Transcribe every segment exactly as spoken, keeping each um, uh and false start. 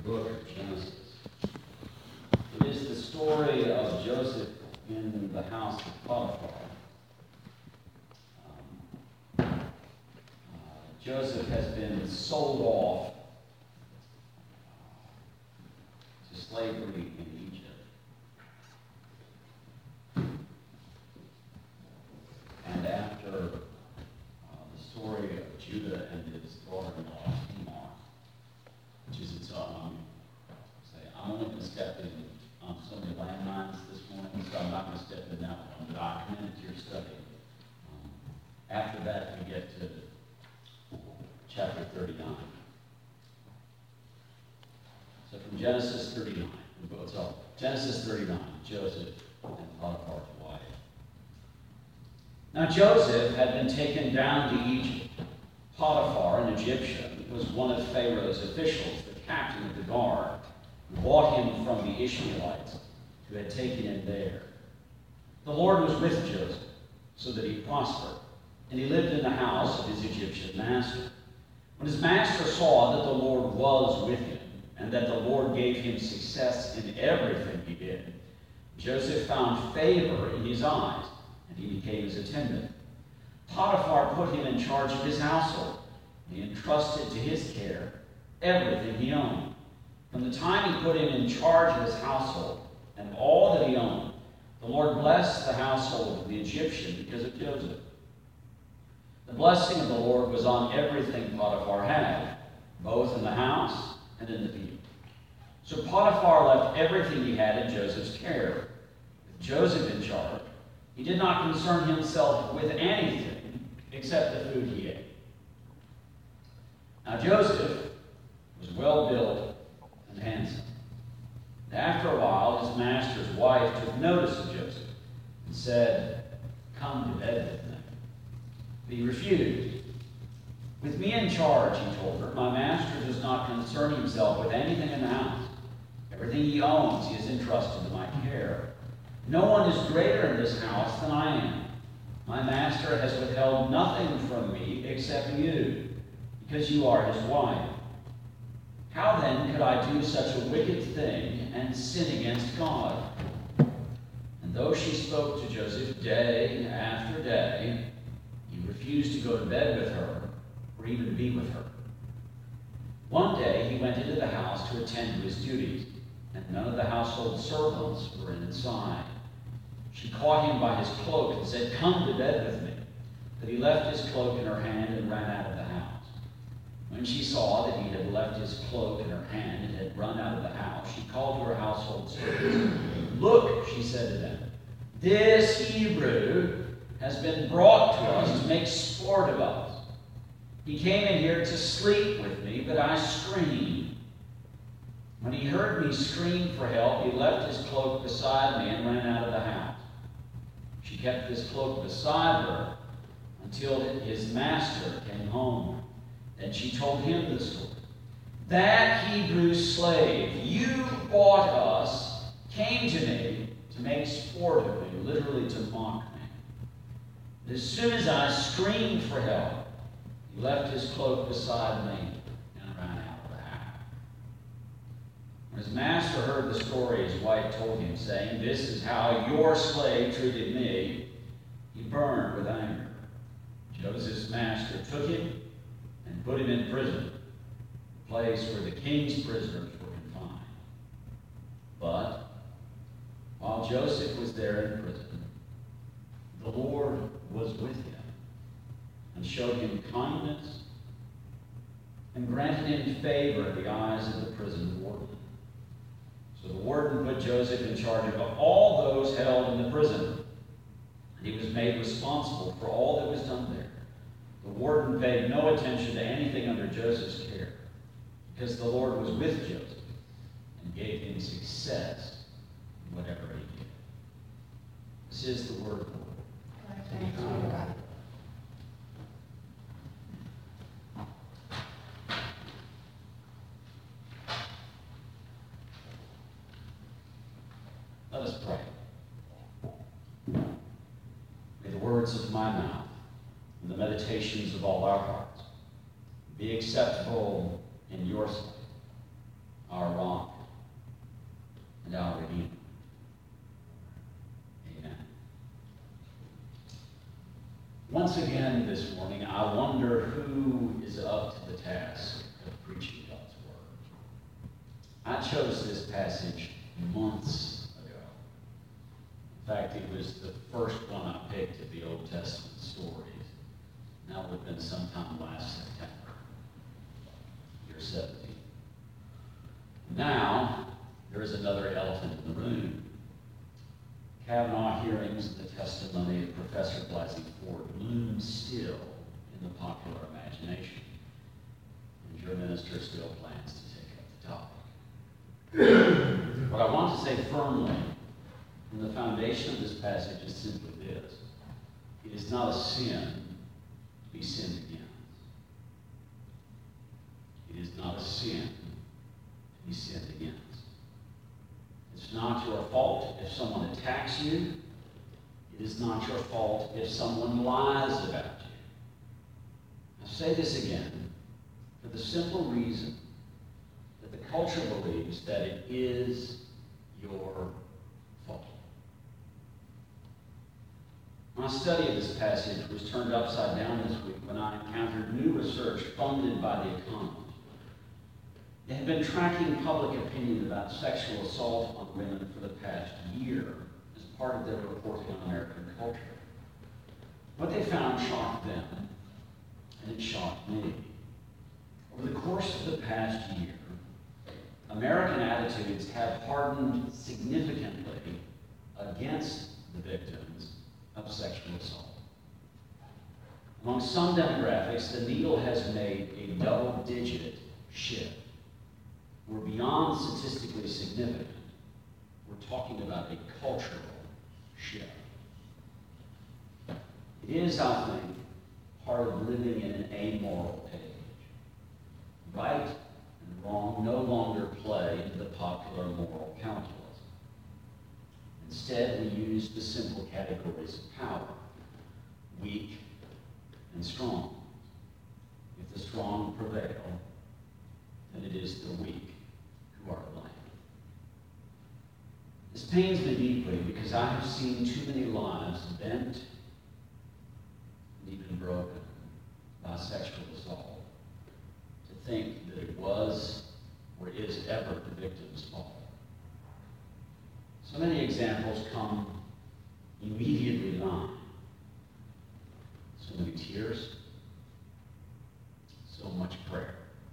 book of Genesis. It is the story of Joseph in the house of Potiphar. Um, uh, Joseph has been sold off uh, to slavery in Egypt. And after uh, the story of Judah and his daughter-in-law, Tamar, which is its own, say, I'm only going to step in on some of the landmines this morning, so I'm not going to step in that one, but I commend it to your study. Um, after that, we get to chapter thirty-nine. So from Genesis thirty-nine, we go, so Genesis thirty-nine, Joseph and Potiphar's wife. Now Joseph had been taken down to Egypt. Potiphar, an Egyptian, was one of Pharaoh's officials, the captain of the guard, who bought him from the Ishmaelites who had taken him there. The Lord was with Joseph, so that he prospered, and he lived in the house of his Egyptian master. When his master saw that the Lord was with him, and that the Lord gave him success in everything he did, Joseph found favor in his eyes, and he became his attendant. Potiphar put him in charge of his household, and he entrusted to his care everything he owned. From the time he put him in charge of his household and all that he owned, the Lord blessed the household of the Egyptian because of Joseph. The blessing of the Lord was on everything Potiphar had, both in the house and in the field. So Potiphar left everything he had in Joseph's care. With Joseph in charge, he did not concern himself with anything except the food he ate. Now Joseph was well built and handsome. And after a while, his master's wife took notice of Joseph and said, "Come to bed with me." But he refused. "With me in charge," he told her, "my master does not concern himself with anything in the house. Everything he owns he has entrusted to my care. No one is greater in this house than I am. My master has withheld nothing from me except you, because you are his wife. How then could I do such a wicked thing and sin against God?" And though she spoke to Joseph day after day, he refused to go to bed with her or even be with her. One day he went into the house to attend to his duties, and none of the household servants were inside. She caught him by his cloak and said, "Come to bed with me." But he left his cloak in her hand and ran out of the house. When she saw that he had left his cloak in her hand and had run out of the house, she called to her household servants. "Look," she said to them, "this Hebrew has been brought to us to make sport of us. He came in here to sleep with me, but I screamed. When he heard me scream for help, he left his cloak beside me and ran out of the house." She kept this cloak beside her until his master came home. Then she told him the story. "That Hebrew slave you bought us came to me to make sport of me," literally to mock me. "As soon as I screamed for help, he left his cloak beside me and ran out of the house." When his master heard the story, his wife told him, saying, "This is how your slave treated me." He burned with anger. Joseph's master took him and put him in prison, the place where the king's prisoners were confined. But while Joseph was there in prison, the Lord was with him and showed him kindness and granted him favor in the eyes of the prison warden. So the warden put Joseph in charge of all those held in the prison, and he was made responsible for all that was done there. The warden paid no attention to anything under Joseph's care, because the Lord was with Joseph and gave him success in whatever he did. This is the word of the Lord. Thank you, God. Let us pray. May the words of my mouth and the meditations of all our hearts be acceptable in your sight, our rock once again this morning, I wonder who is up to the task of preaching God's Word. I chose this passage months ago. In fact, it was the first one I picked of the Old Testament stories. And that would have been sometime last September, year seventeen. Now, there is another elephant in the room. Kavanaugh hearings and the testimony of Professor Blasey Ford loom still in the popular imagination. And your minister still plans to take up the topic. What I want to say firmly from the foundation of this passage is simply this. It is not a sin to be sinned against. It is not a sin to be sinned against. It's not your fault if someone attacks you. It is not your fault if someone lies about you. I'll say this again for the simple reason that the culture believes that it is your fault. My study of this passage was turned upside down this week when I encountered new research funded by The Economist. They have been tracking public opinion about sexual assault on women for the past year as part of their reporting on American culture. What they found shocked them, and it shocked me. Over the course of the past year, American attitudes have hardened significantly against the victims of sexual assault. Among some demographics, the needle has made a double-digit shift. We're beyond statistically significant. We're talking about a cultural shift. It is, I think, part of living in an amoral age. Right and wrong no longer play into the popular moral calculus. Instead, we use the simple categories of power, weak and strong. If the strong prevail, then it is the weak who are to blame. This pains me deeply because I have seen too many lives bent and even broken by sexual assault to think that it was or is ever the victim's fault. So many examples come immediately to mind. So many tears, so much prayer.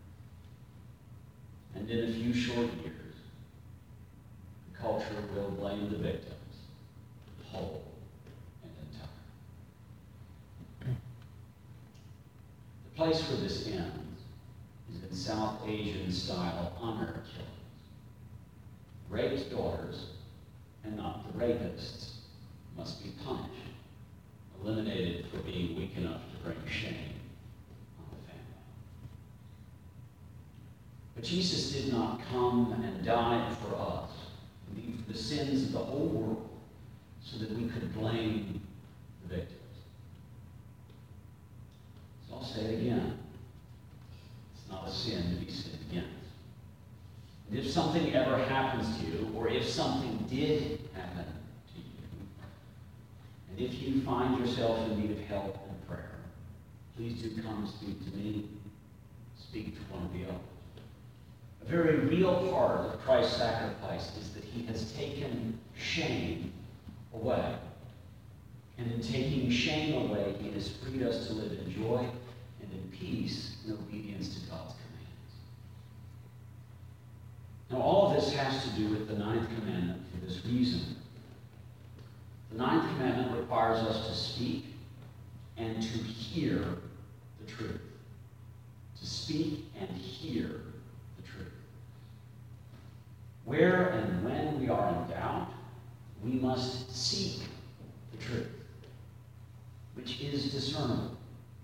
And in a few short years, the culture will blame the victims, whole and entire. The place where this ends is in South Asian-style honor killings. Raped daughters, and not the rapists, must be punished, eliminated for being weak enough to bring shame. But Jesus did not come and die for us, for the sins of the whole world, so that we could blame the victims. So I'll say it again. It's not a sin to be sinned against. And if something ever happens to you, or if something did happen to you, and if you find yourself in need of help and prayer, please do come speak to me, speak to one of the others. A very real part of Christ's sacrifice is that he has taken shame away. And in taking shame away, he has freed us to live in joy and in peace in obedience to God's commands. Now, all of this has to do with the ninth commandment for this reason. The ninth commandment requires us to speak and to hear the truth. To speak and hear the truth. Where and when we are in doubt, we must seek the truth, which is discernible.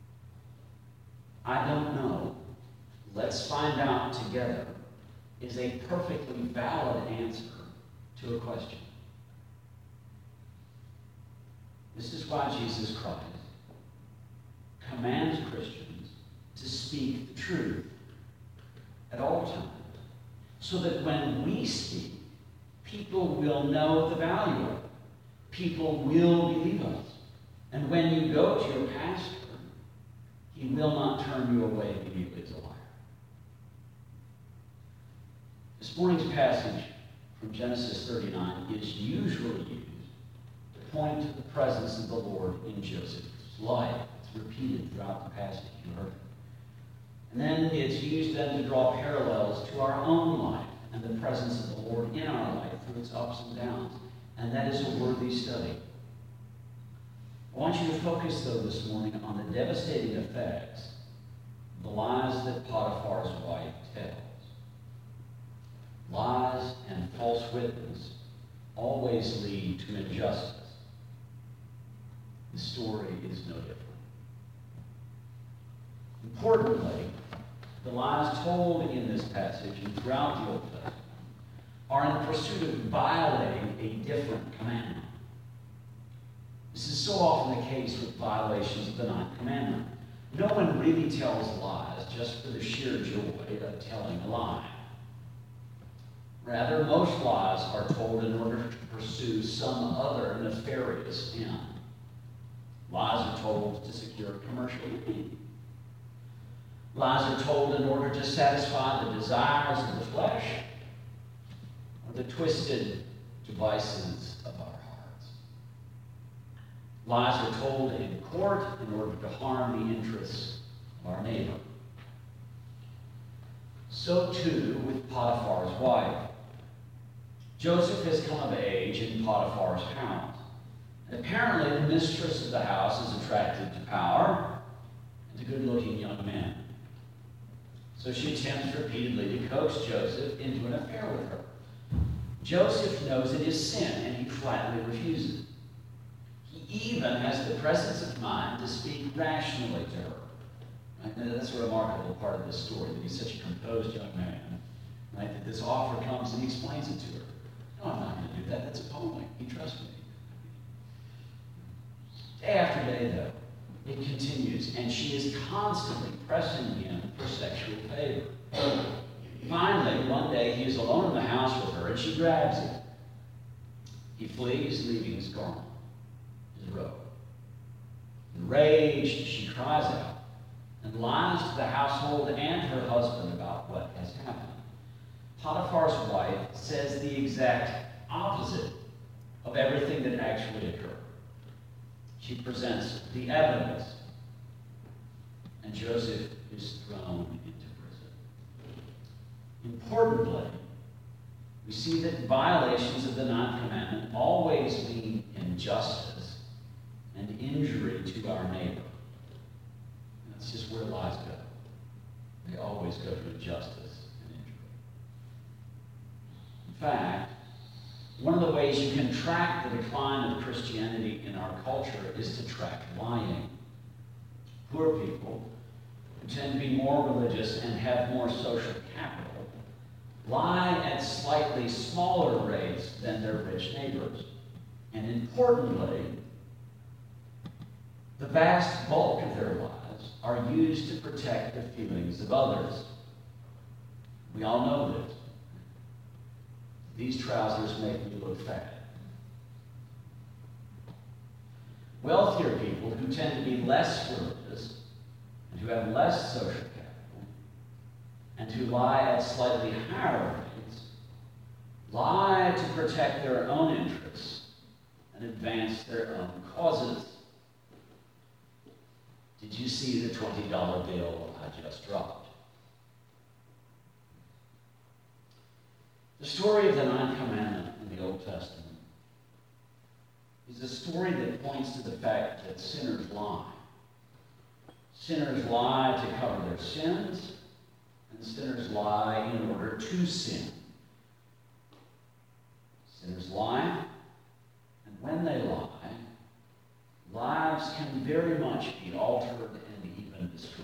I don't know. Let's find out together is a perfectly valid answer to a question. This is why Jesus Christ commands Christians to speak the truth at all times, so that when we speak, people will know the value of it. People will believe us. And when you go to your pastor, he will not turn you away immediately as a liar. This morning's passage from Genesis thirty-nine is usually used to point to the presence of the Lord in Joseph's life. It's repeated throughout the passage you heard. And then it's used then to draw parallels to our own life and the presence of the Lord in our life through its ups and downs. And that is a worthy study. I want you to focus, though, this morning on the devastating effects of the lies that Potiphar's wife tells. Lies and false witness always lead to injustice. The story is no different. Importantly, the lies told in this passage and throughout the Old Testament are in pursuit of violating a different commandment. This is so often the case with violations of the ninth commandment. No one really tells lies just for the sheer joy of telling a lie. Rather, most lies are told in order to pursue some other nefarious end. Lies are told to secure commercial gain. Lies are told in order to satisfy the desires of the flesh or the twisted devices of our hearts. Lies are told in court in order to harm the interests of our neighbor. So too with Potiphar's wife. Joseph has come of age in Potiphar's house. And apparently the mistress of the house is attracted to power and to good-looking young men. So she attempts repeatedly to coax Joseph into an affair with her. Joseph knows it is sin, and he flatly refuses. He even has the presence of mind to speak rationally to her. Right? And that's a remarkable part of this story, that he's such a composed young man. Right? That this offer comes and he explains it to her. No, I'm not going to do that. That's appalling. He trusts me. Day after day, though, it continues, and she is constantly pressing him for sexual favor. Finally, one day, he is alone in the house with her, and she grabs him. He flees, leaving his garment, his robe. Enraged, she cries out and lies to the household and her husband about what has happened. Potiphar's wife says the exact opposite of everything that actually occurred. She presents the evidence, and Joseph is thrown into prison. Importantly, we see that violations of the ninth commandment always mean injustice and injury to our neighbor. And that's just where lies go. They always go to injustice and injury. In fact, one of the ways you can track the decline of Christianity in our culture is to track lying. Poor people, who tend to be more religious and have more social capital, lie at slightly smaller rates than their rich neighbors. And importantly, the vast bulk of their lives are used to protect the feelings of others. We all know this. These trousers make me look fat. Wealthier people who tend to be less religious and who have less social capital and who lie at slightly higher rates lie to protect their own interests and advance their own causes. Did you see the twenty dollar bill I just dropped? The story of the ninth commandment in the Old Testament is a story that points to the fact that sinners lie. Sinners lie to cover their sins, and sinners lie in order to sin. Sinners lie, and when they lie, lives can very much be altered and even destroyed.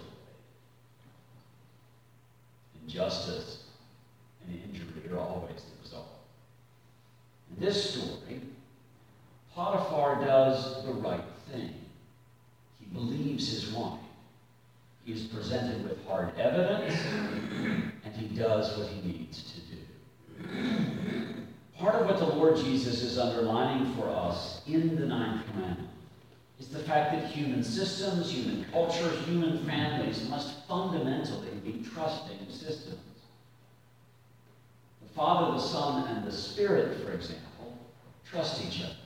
Injustice and injury are always the result. In this story, Potiphar does the right thing. He believes his wife. He is presented with hard evidence, and he does what he needs to do. Part of what the Lord Jesus is underlining for us in the ninth commandment is the fact that human systems, human culture, human families must fundamentally be trusting systems. The Father, the Son, and the Spirit, for example, trust each other.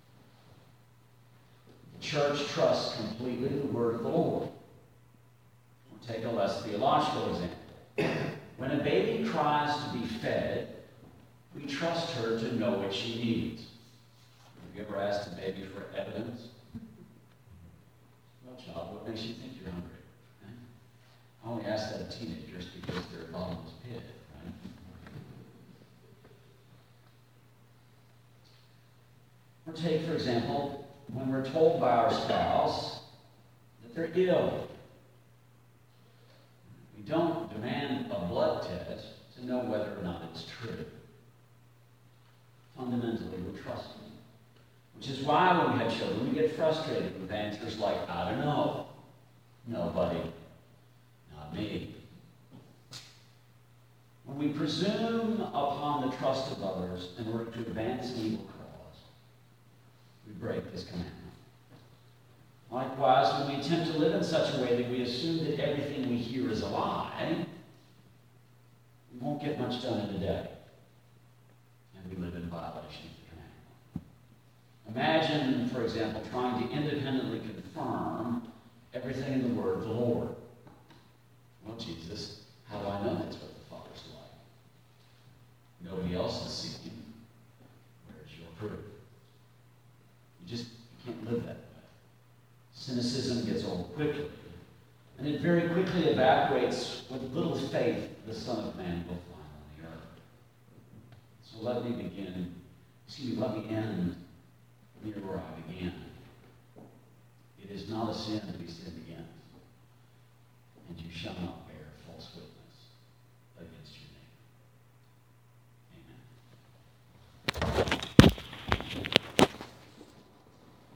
The church trusts completely the word of the Lord. We'll take a less theological example. When a baby cries to be fed, we trust her to know what she needs. Have you ever asked a baby for evidence? Well, child, what makes you think you're hungry? Right? I only ask that of teenagers because they're a bottomless pit, right? Or take, for example, when we're told by our spouse that they're ill. We don't demand a blood test to know whether or not it's true. Fundamentally, we're trusting. Which is why when we have children, we get frustrated with answers like, I don't know. Nobody. Not me. When we presume upon the trust of others in order to advance an evil cause, we break this commandment. Likewise, when we attempt to live in such a way that we assume that everything we hear is a lie, we won't get much done in a day. And we live in violation of the commandment. Imagine, for example, trying to independently confirm everything in the word of the Lord. Well, Jesus, how do I know that's what the Father's like? Nobody else has seen him. Where's your proof? You just you can't live that way. Cynicism gets old quickly, and it very quickly evaporates with little faith the Son of Man will find on the earth. So let me begin, excuse me, let me end near where I began. It is not a sin to be sinned against.